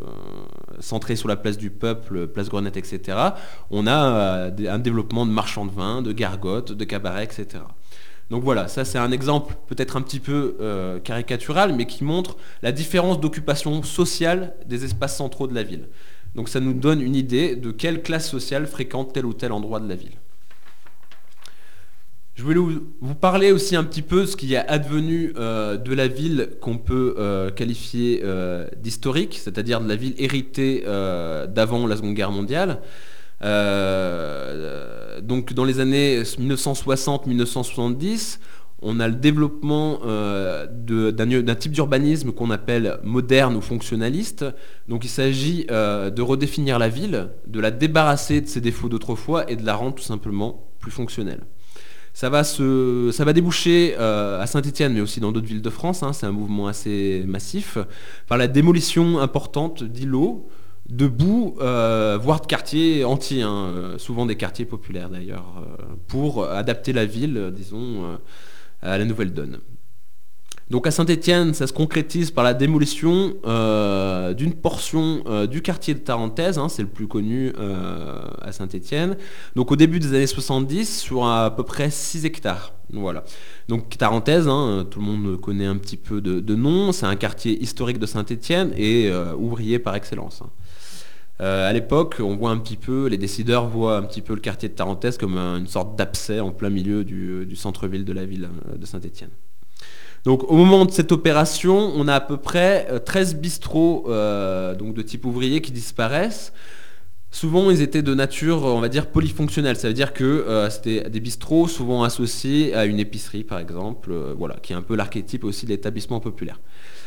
centré sur la place du Peuple, place Grenette, etc., on a un développement de marchands de vin, de gargotes, de cabarets, etc. Donc voilà, ça c'est un exemple peut-être un petit peu caricatural, mais qui montre la différence d'occupation sociale des espaces centraux de la ville. Donc ça nous donne une idée de quelle classe sociale fréquente tel ou tel endroit de la ville. Je voulais vous parler aussi un petit peu de ce qui est advenu de la ville qu'on peut qualifier d'historique, c'est-à-dire de la ville héritée d'avant la Seconde Guerre mondiale. Donc dans les années 1960-1970, on a le développement d'un type d'urbanisme qu'on appelle moderne ou fonctionnaliste. Donc il s'agit de redéfinir la ville, de la débarrasser de ses défauts d'autrefois et de la rendre tout simplement plus fonctionnelle. Ça va déboucher à Saint-Étienne, mais aussi dans d'autres villes de France, c'est un mouvement assez massif, par la démolition importante d'îlots, de boues, voire de quartiers entiers, souvent des quartiers populaires d'ailleurs, pour adapter la ville, disons, à la nouvelle donne. Donc à Saint-Étienne, ça se concrétise par la démolition d'une portion du quartier de Tarentaise, c'est le plus connu à Saint-Étienne. Donc au début des années 70, sur à peu près 6 hectares. Voilà. Donc Tarentaise, tout le monde connaît un petit peu de nom, c'est un quartier historique de Saint-Étienne et ouvrier par excellence. À l'époque, les décideurs voient un petit peu le quartier de Tarentaise comme une sorte d'abcès en plein milieu du centre-ville de la ville de Saint-Étienne. Donc au moment de cette opération, on a à peu près 13 bistrots donc de type ouvrier qui disparaissent. Souvent, ils étaient de nature, on va dire, polyfonctionnelle. Ça veut dire que c'était des bistrots souvent associés à une épicerie, par exemple, qui est un peu l'archétype aussi de l'établissement populaire.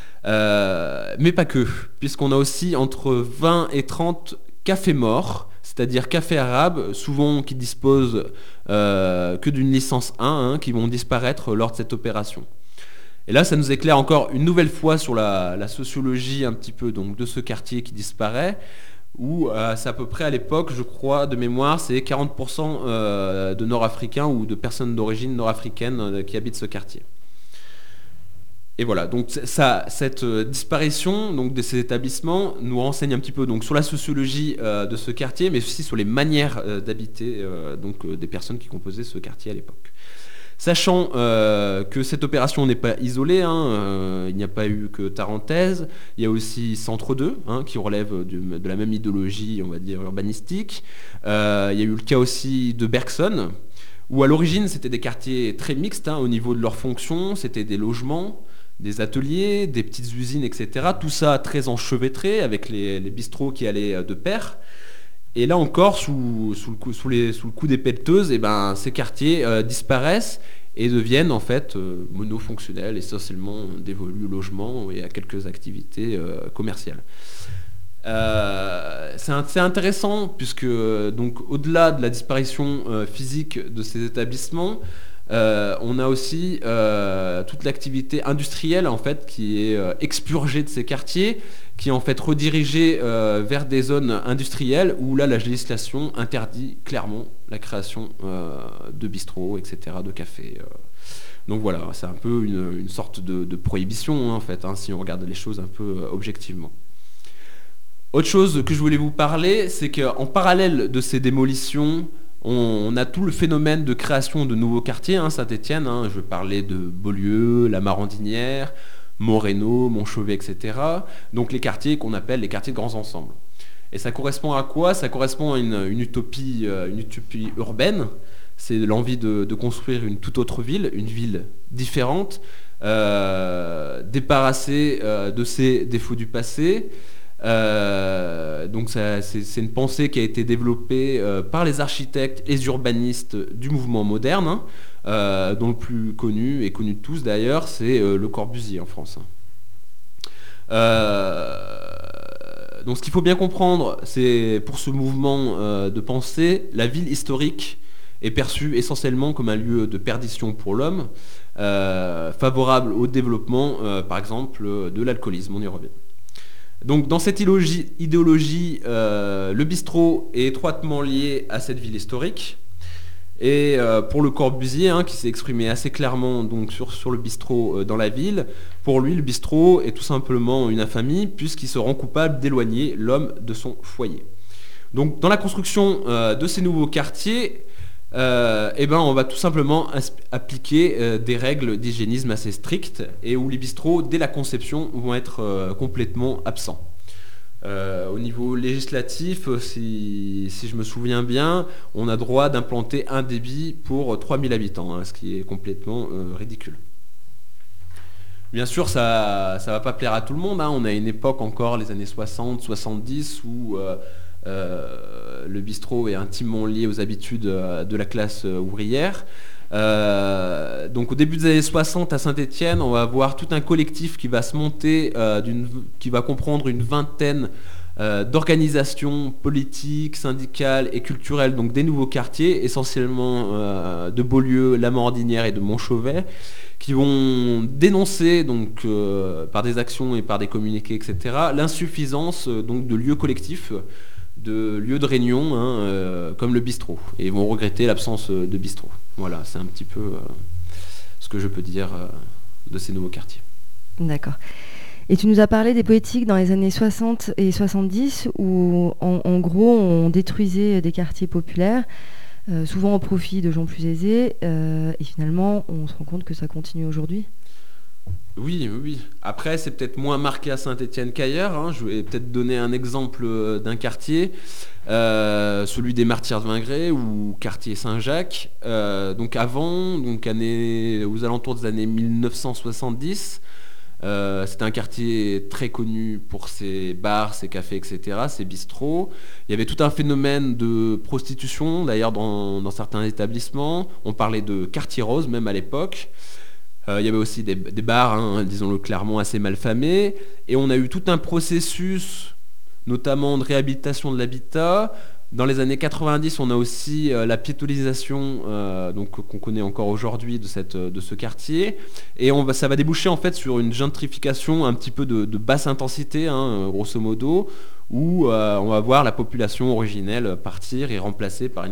Mais pas que, puisqu'on a aussi entre 20 et 30 cafés morts, c'est-à-dire cafés arabes, souvent qui disposent que d'une licence 1, qui vont disparaître lors de cette opération. Et là, ça nous éclaire encore une nouvelle fois sur la sociologie un petit peu donc, de ce quartier qui disparaît, où c'est à peu près à l'époque, je crois, de mémoire, c'est 40% de Nord-Africains ou de personnes d'origine nord-africaine qui habitent ce quartier. Et voilà, donc cette disparition donc, de ces établissements nous renseigne un petit peu donc, sur la sociologie de ce quartier, mais aussi sur les manières d'habiter des personnes qui composaient ce quartier à l'époque. Sachant que cette opération n'est pas isolée, il n'y a pas eu que Tarentaise, il y a aussi Centre 2, qui relève de la même idéologie, on va dire, urbanistique. Il y a eu le cas aussi de Bergson, où à l'origine c'était des quartiers très mixtes au niveau de leurs fonctions, c'était des logements, des ateliers, des petites usines, etc. Tout ça très enchevêtré, avec les bistrots qui allaient de pair. Et là encore, sous le coup des pelleteuses, ces quartiers disparaissent et deviennent en fait monofonctionnels, essentiellement dévolus au logement et à quelques activités commerciales. C'est intéressant puisque donc au-delà de la disparition physique de ces établissements, on a aussi toute l'activité industrielle en fait qui est expurgée de ces quartiers, qui est en fait redirigée vers des zones industrielles où là la législation interdit clairement la création de bistrots, etc., de cafés. Donc voilà, c'est un peu une sorte de prohibition en fait, si on regarde les choses un peu objectivement. Autre chose que je voulais vous parler, c'est qu'en parallèle de ces démolitions, on a tout le phénomène de création de nouveaux quartiers, Saint-Étienne, je vais parler de Beaulieu, la Marandinière, Moreno, Montchauvet, etc. Donc les quartiers qu'on appelle les quartiers de grands ensembles. Et ça correspond à quoi? Ça correspond à une utopie urbaine. C'est l'envie de construire une toute autre ville, une ville différente, débarrassée de ses défauts du passé. Donc c'est une pensée qui a été développée par les architectes et les urbanistes du mouvement moderne, dont le plus connu, et connu de tous d'ailleurs, c'est Le Corbusier en France. Donc ce qu'il faut bien comprendre, c'est pour ce mouvement de pensée, la ville historique est perçue essentiellement comme un lieu de perdition pour l'homme, favorable au développement, par exemple, de l'alcoolisme, on y revient. Donc dans cette idéologie, le bistrot est étroitement lié à cette ville historique. Et pour Le Corbusier, qui s'est exprimé assez clairement donc, sur le bistrot dans la ville, pour lui le bistrot est tout simplement une infamie puisqu'il se rend coupable d'éloigner l'homme de son foyer. Donc dans la construction de ces nouveaux quartiers, on va tout simplement appliquer des règles d'hygiénisme assez strictes et où les bistrots, dès la conception, vont être complètement absents. Au niveau législatif, si je me souviens bien, on a droit d'implanter un débit pour 3000 habitants, ce qui est complètement ridicule. Bien sûr, ça va pas plaire à tout le monde. On a une époque encore, les années 60, 70, où le bistrot est intimement lié aux habitudes de la classe ouvrière. Donc au début des années 60 à Saint-Étienne, on va avoir tout un collectif qui va se monter, qui va comprendre une vingtaine d'organisations politiques, syndicales et culturelles, donc des nouveaux quartiers, essentiellement de Beaulieu, la Marandinière et de Montchauvet, qui vont dénoncer donc, par des actions et par des communiqués, etc., l'insuffisance donc, de lieux collectifs, de lieux de réunion, comme le bistrot, et vont regretter l'absence de bistrot. Voilà, c'est un petit peu ce que je peux dire de ces nouveaux quartiers. D'accord. Et tu nous as parlé des poétiques dans les années 60 et 70 où, en gros, on détruisait des quartiers populaires, souvent au profit de gens plus aisés, et finalement, on se rend compte que ça continue aujourd'hui. Oui. Après, c'est peut-être moins marqué à Saint-Étienne qu'ailleurs. Je vais peut-être donner un exemple d'un quartier, celui des Martyrs de Vingré ou quartier Saint-Jacques. Donc avant, aux alentours des années 1970, c'était un quartier très connu pour ses bars, ses cafés, etc., ses bistrots. Il y avait tout un phénomène de prostitution, d'ailleurs dans certains établissements. On parlait de quartier rose, même à l'époque. Il y avait aussi des bars, disons-le clairement, assez malfamés. Et on a eu tout un processus, notamment de réhabilitation de l'habitat. Dans les années 90, on a aussi la piétonisation qu'on connaît encore aujourd'hui de ce quartier. Et ça va déboucher en fait sur une gentrification un petit peu de basse intensité, grosso modo, où on va voir la population originelle partir et remplacée par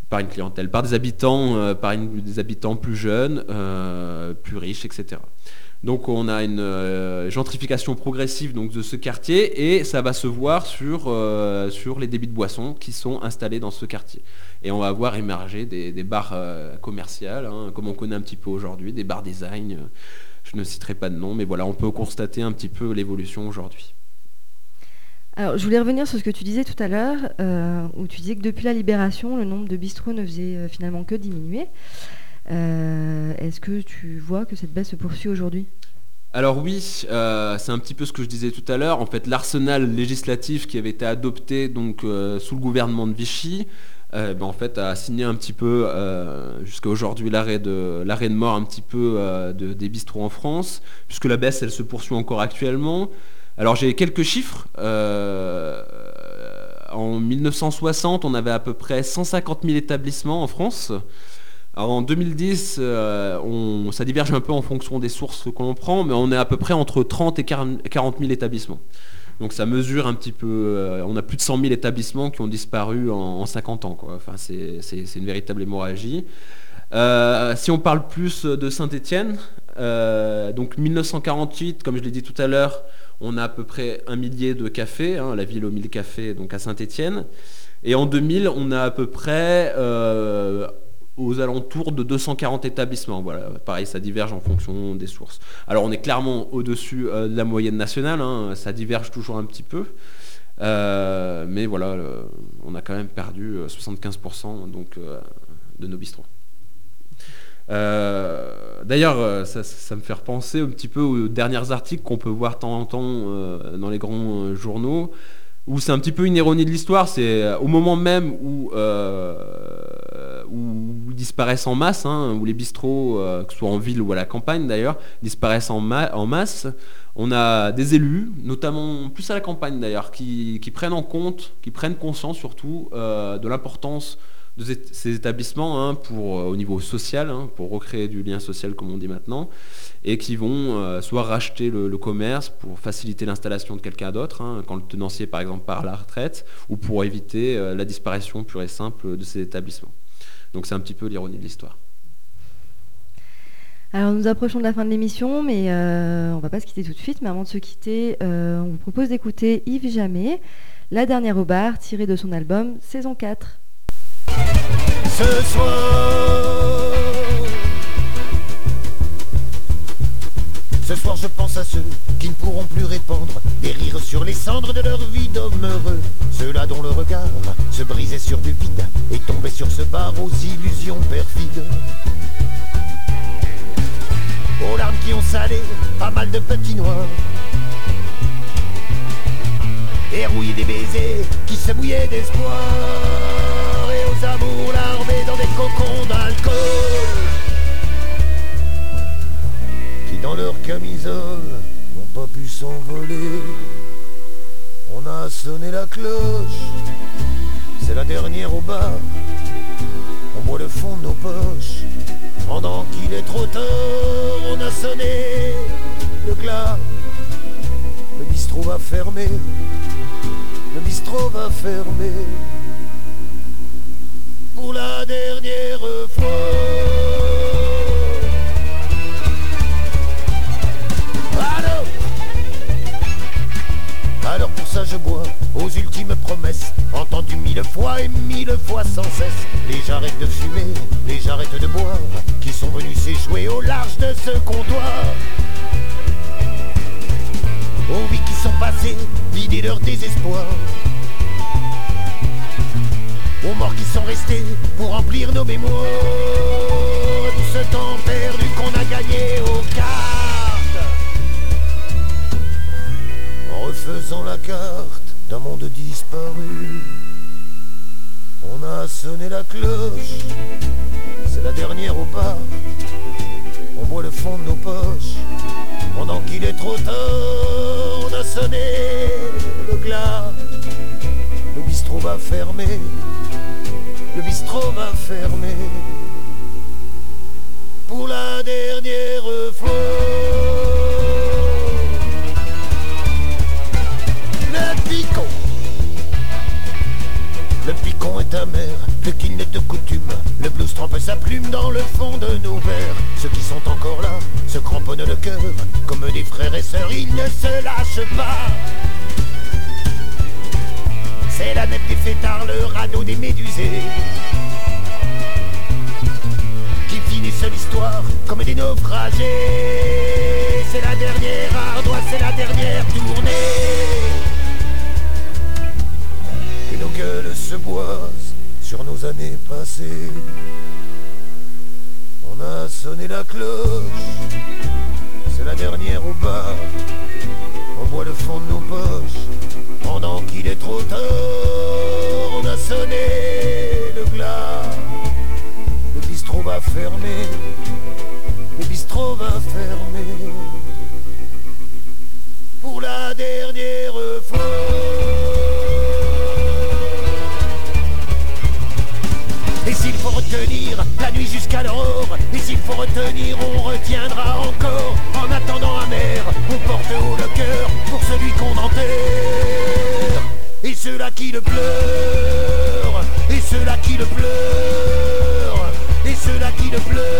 des habitants plus jeunes, plus riches, etc. Donc on a une gentrification progressive donc, de ce quartier et ça va se voir sur les débits de boissons qui sont installés dans ce quartier. Et on va voir émerger des bars commerciales, hein, comme on connaît un petit peu aujourd'hui, des bars design. Je ne citerai pas de nom, mais voilà, on peut constater un petit peu l'évolution aujourd'hui. Alors, je voulais revenir sur ce que tu disais tout à l'heure, où tu disais que depuis la libération, le nombre de bistrots ne faisait finalement que diminuer. Est-ce que tu vois que cette baisse se poursuit aujourd'hui ? Alors oui, c'est un petit peu ce que je disais tout à l'heure. En fait, l'arsenal législatif qui avait été adopté donc, sous le gouvernement de Vichy, en fait, a signé un petit peu, jusqu'à aujourd'hui, l'arrêt de mort un petit peu des bistrots en France, puisque la baisse, elle se poursuit encore actuellement. Alors j'ai quelques chiffres. En 1960, on avait à peu près 150 000 établissements en France. Alors en 2010, ça diverge un peu en fonction des sources que l'on prend, mais on est à peu près entre 30 et 40 000 établissements. Donc ça mesure un petit peu, on a plus de 100 000 établissements qui ont disparu en 50 ans, quoi. Enfin, c'est une véritable hémorragie. Si on parle plus de Saint-Étienne, donc 1948, comme je l'ai dit tout à l'heure, on a à peu près 1 millier de cafés, hein, la ville aux 1000 cafés, donc à Saint-Étienne. Et en 2000, on a à peu près aux alentours de 240 établissements. Voilà, pareil, ça diverge en fonction des sources. Alors on est clairement au-dessus de la moyenne nationale, hein, ça diverge toujours un petit peu. Mais voilà, on a quand même perdu 75% donc, de nos bistrots. D'ailleurs, ça me fait repenser un petit peu aux derniers articles qu'on peut voir de temps en temps dans les grands journaux, où c'est un petit peu une ironie de l'histoire. C'est au moment même où disparaissent en masse, hein, où les bistrots, que ce soit en ville ou à la campagne d'ailleurs, disparaissent en masse. On a des élus, notamment plus à la campagne d'ailleurs, qui prennent en compte, qui prennent conscience surtout de l'importance de ces établissements, hein, au niveau social, hein, pour recréer du lien social comme on dit maintenant, et qui vont soit racheter le commerce pour faciliter l'installation de quelqu'un d'autre, hein, quand le tenancier par exemple part à la retraite, ou pour éviter la disparition pure et simple de ces établissements. Donc c'est un petit peu l'ironie de l'histoire. Alors nous approchons de la fin de l'émission, mais on ne va pas se quitter tout de suite, mais avant de se quitter, on vous propose d'écouter Yves Jamais, La dernière au bar, tiré de son album Saison 4. Ce soir je pense à ceux qui ne pourront plus répandre des rires sur les cendres de leur vie d'homme heureux. Ceux-là dont le regard se brisait sur du vide et tombait sur ce bar aux illusions perfides. Aux larmes qui ont salé pas mal de petits noirs et rouillé des baisers qui se mouillaient d'espoir, et aux amours larvés dans des cocons d'alcool qui dans leur camisole n'ont pas pu s'envoler. On a sonné la cloche, c'est la dernière au bar. On boit le fond de nos poches pendant qu'il est trop tard. On a sonné le glas, le bistrot va fermer, le bistrot va fermer pour la dernière fois. Alors pour ça je bois aux ultimes promesses, entendues 1000 fois et 1000 fois sans cesse. Les jarrettes de fumée, les jarrettes de bois, qui sont venues s'échouer au large de ce comptoir. Aux vies qui sont passées, vider leur désespoir. Aux morts qui sont restés pour remplir nos mémoires. Tout ce temps perdu qu'on a gagné aux cartes, en refaisant la carte d'un monde disparu. On a sonné la cloche, c'est la dernière au bar. On boit le fond de nos poches pendant qu'il est trop tard. On a sonné le glas, le bistrot va fermer, le bistrot va fermer pour la dernière fois. Le picon con est amer, plus qu'il n'est de coutume. Le blues trempe sa plume dans le fond de nos verres. Ceux qui sont encore là se cramponnent le cœur. Comme des frères et sœurs, ils ne se lâchent pas. C'est la nef des fêtards, le radeau des médusés, qui finissent l'histoire comme des naufragés. C'est la dernière ardoise, c'est la dernière tournée. Et nos gueules se boisent sur nos années passées. On a sonné la cloche, c'est la dernière au bar. On boit le fond de nos poches pendant qu'il est trop tard. On a sonné le glas, le bistrot va fermer, le bistrot va fermer pour la dernière fois. Et s'il faut retenir la nuit jusqu'à l'aurore, et s'il faut retenir, on retiendra encore. En attendant amer, on porte haut le cœur pour celui qu'on enterre. Et ceux-là qui le pleurent, et ceux-là qui le pleurent, et ceux-là qui le pleurent.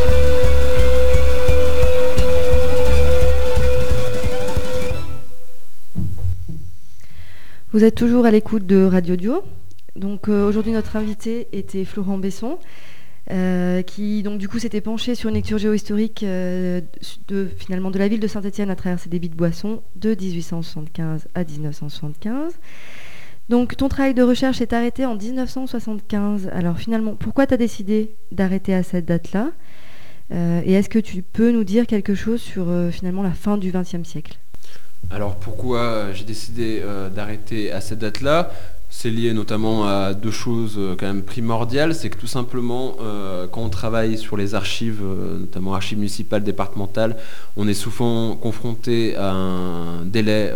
Vous êtes toujours à l'écoute de Radio Dio. Donc aujourd'hui notre invité était Florent Besson, qui donc du coup s'était penché sur une lecture géohistorique finalement de la ville de Saint-Étienne à travers ses débits de boissons de 1875 à 1975. Donc ton travail de recherche est arrêté en 1975. Alors finalement, pourquoi tu as décidé d'arrêter à cette date-là et est-ce que tu peux nous dire quelque chose sur finalement la fin du XXe siècle ? Alors pourquoi j'ai décidé d'arrêter à cette date-là ? C'est lié notamment à deux choses quand même primordiales. C'est que tout simplement, quand on travaille sur les archives, notamment archives municipales, départementales, on est souvent confronté à un délai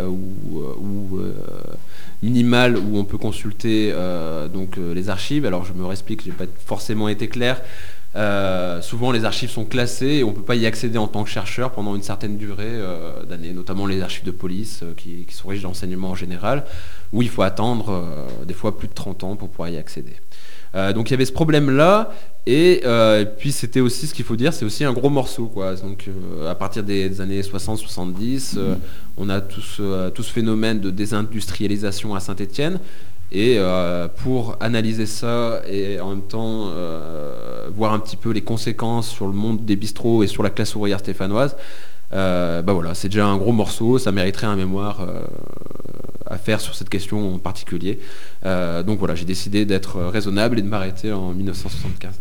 minimal où on peut consulter les archives. Alors je me réexplique, j'ai pas forcément été clair. Souvent les archives sont classées et on ne peut pas y accéder en tant que chercheur pendant une certaine durée d'années, notamment les archives de police qui sont riches d'enseignements en général, où il faut attendre des fois plus de 30 ans pour pouvoir y accéder. Donc il y avait ce problème-là, et puis c'était aussi, ce qu'il faut dire, c'est aussi un gros morceau, quoi. Donc à partir des années 60-70, on a tout ce phénomène de désindustrialisation à Saint-Étienne. Et pour analyser ça et en même temps voir un petit peu les conséquences sur le monde des bistrots et sur la classe ouvrière stéphanoise, voilà, c'est déjà un gros morceau, ça mériterait un mémoire à faire sur cette question en particulier. Donc voilà, j'ai décidé d'être raisonnable et de m'arrêter en 1975.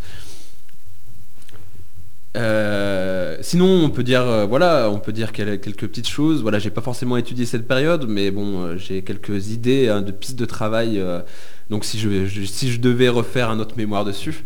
Sinon, on peut dire quelques petites choses. Voilà, j'ai pas forcément étudié cette période, mais bon, j'ai quelques idées de pistes de travail. Donc, si je devais refaire un autre mémoire dessus,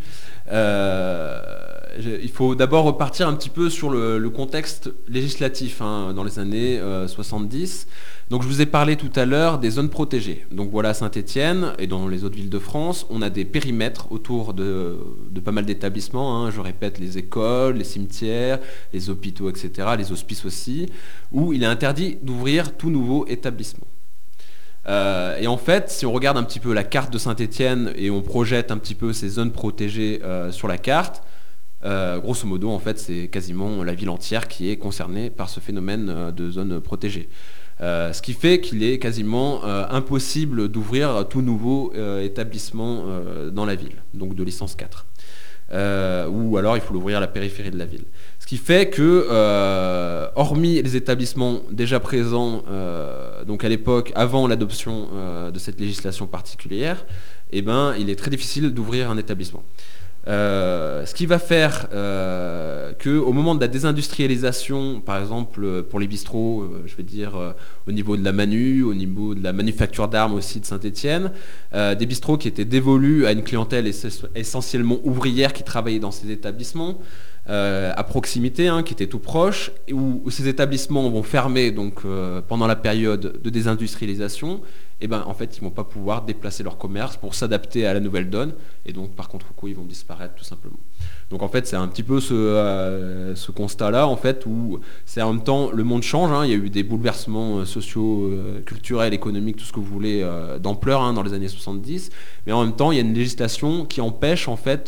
il faut d'abord repartir un petit peu sur le contexte législatif dans les années 70. Donc je vous ai parlé tout à l'heure des zones protégées. Donc voilà, à Saint-Étienne et dans les autres villes de France, on a des périmètres autour de pas mal d'établissements. Je répète, les écoles, les cimetières, les hôpitaux, etc., les hospices aussi, où il est interdit d'ouvrir tout nouveau établissement. Et en fait, si on regarde un petit peu la carte de Saint-Étienne et on projette un petit peu ces zones protégées sur la carte, grosso modo, en fait, c'est quasiment la ville entière qui est concernée par ce phénomène de zone protégée. Ce qui fait qu'il est quasiment impossible d'ouvrir tout nouveau établissement dans la ville, donc de licence 4. Ou alors il faut l'ouvrir à la périphérie de la ville. Ce qui fait que, hormis les établissements déjà présents, donc à l'époque, avant l'adoption de cette législation particulière, il est très difficile d'ouvrir un établissement. Ce qui va faire qu'au moment de la désindustrialisation, par exemple pour les bistrots, je vais dire au niveau de la Manu, au niveau de la manufacture d'armes aussi de Saint-Étienne, des bistrots qui étaient dévolus à une clientèle essentiellement ouvrière qui travaillait dans ces établissements, à proximité, qui étaient tout proches, où ces établissements vont fermer donc, pendant la période de désindustrialisation, et ben en fait ils vont pas pouvoir déplacer leur commerce pour s'adapter à la nouvelle donne, et donc par contre ils vont disparaître tout simplement. Donc en fait c'est un petit peu ce constat-là en fait où c'est en même temps le monde change, hein, il y a eu des bouleversements sociaux, culturels, économiques, tout ce que vous voulez d'ampleur dans les années 70, mais en même temps il y a une législation qui empêche en fait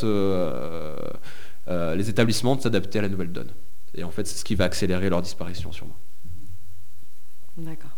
les établissements de s'adapter à la nouvelle donne. Et en fait c'est ce qui va accélérer leur disparition sûrement. D'accord.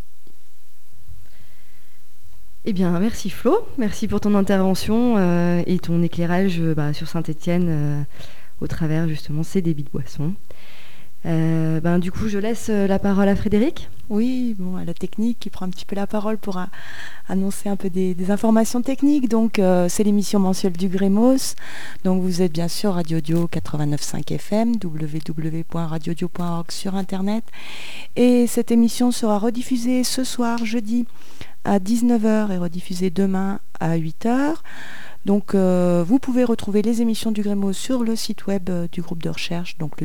Eh bien, merci Flo, merci pour ton intervention et ton éclairage sur Saint-Étienne au travers justement ces débits de boissons. Du coup, je laisse la parole à Frédéric. Oui, à la technique qui prend un petit peu la parole pour annoncer un peu des informations techniques. Donc, c'est l'émission mensuelle du Grémos. Donc, vous êtes bien sûr Radio Dio 89.5 FM, www.radiodio.org sur Internet. Et cette émission sera rediffusée ce soir, jeudi, à 19h et rediffusée demain à 8h. Donc vous pouvez retrouver les émissions du Grémos sur le site web du groupe de recherche, donc le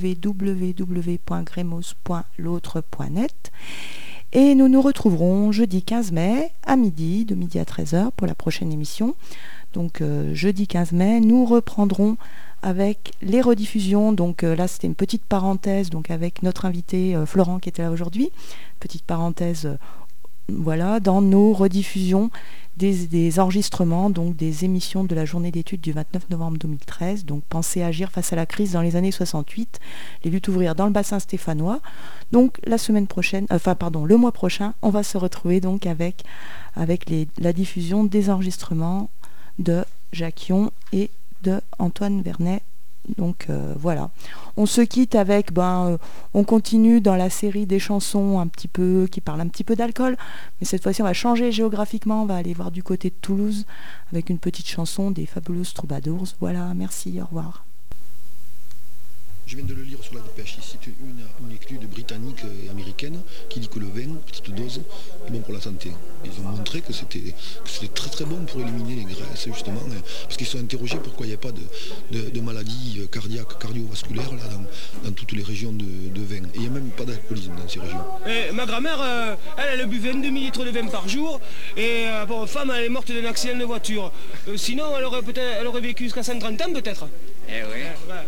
www.gremos.l'autre.net. Et nous nous retrouverons jeudi 15 mai à midi, de midi à 13h pour la prochaine émission. Donc jeudi 15 mai, nous reprendrons avec les rediffusions. Donc là c'était une petite parenthèse donc avec notre invité Florent qui était là aujourd'hui. Petite parenthèse dans nos rediffusions des enregistrements, donc des émissions de la journée d'études du 29 novembre 2013, donc Penser agir face à la crise dans les années 68, les luttes ouvrières dans le bassin stéphanois. Donc le mois prochain, on va se retrouver donc avec la diffusion des enregistrements de Jacques Yon et de Antoine Vernet. Donc voilà, on se quitte avec, on continue dans la série des chansons qui parlent un petit peu d'alcool, mais cette fois-ci on va changer géographiquement, on va aller voir du côté de Toulouse avec une petite chanson des Fabulous Troubadours. Voilà, merci, au revoir. Je viens de le lire sur la dépêche. C'est une étude britannique et américaine qui dit que le vin, petite dose, est bon pour la santé. Ils ont montré que c'était très très bon pour éliminer les graisses, justement, parce qu'ils sont interrogés pourquoi il n'y a pas de maladies cardiaques, cardiovasculaires là, dans toutes les régions de vin. Et il n'y a même pas d'alcoolisme dans ces régions. Ma grand-mère, elle buvait 22 ml de vin par jour, et pauvre femme, elle est morte d'un accident de voiture. Sinon, elle aurait vécu jusqu'à 130 ans peut-être. Eh oui,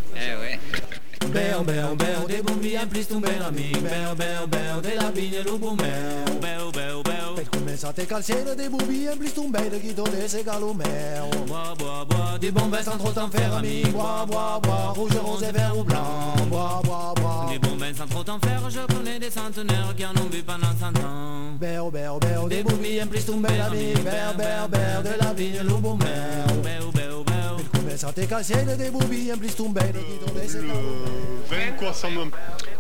Bel, bel, bel, des bombi amplis un bel amic. Bel, bel, bel, de la vigne lupo meu. Bel, bel, bel. Per cominciare col cielo dei bombi amplis un bel chi tode se calomeo. Bois, bois, bois, des bombes sans trop t'en faire amic. Bois, bois, bois, rouge, rose et vert ou blanc. Bois, bois, bois. Des bombes sans trop t'en faire, je connais des centenaires qui en ont bu pendant 100 ans. Bel, bel, bel, des bombi amplis un bel amic. Bel, bel, bel, de la vigne lupo meu. Bel, bel, bel. Le vin, quoi, ça me...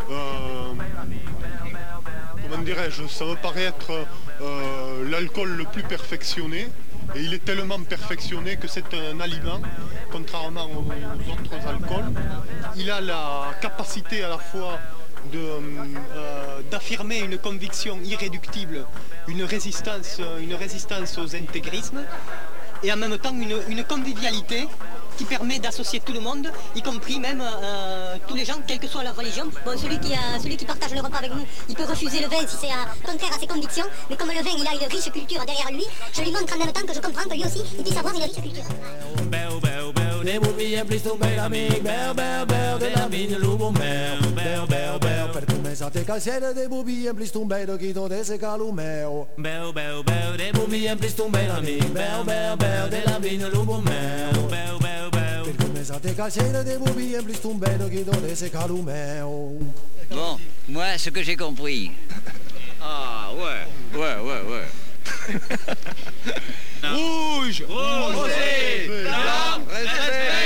comment dirais-je, ça me paraît être l'alcool le plus perfectionné. Et il est tellement perfectionné que c'est un aliment, contrairement aux autres alcools. Il a la capacité à la fois d'affirmer une conviction irréductible, une résistance aux intégrismes, et en même temps une convivialité qui permet d'associer tout le monde, y compris même tous les gens, quelle que soit leur religion. Bon, celui qui partage le repas avec nous, il peut refuser le vin si c'est contraire à ses convictions, mais comme le vin il a une riche culture derrière lui, je lui montre en même temps que je comprends que lui aussi il puisse avoir une riche culture. Des boubilles plus ton bel amic, bel, bel, bel, de la vigne lupo meu. Bel, bel, bel, per cominciare col cielo dei boubilles plus ton bel chi tode se calomeo. Bel, bel, bel, des boubilles plus ton bel amic, bel, bel, bel, de la vigne lupo meu. Bel, bel, bel, per cominciare col cielo dei boubilles plus ton bel chi tode se calomeo. Bon, moi ce que j'ai compris. Ah ouais. Rouge, rosé, blanc, respect.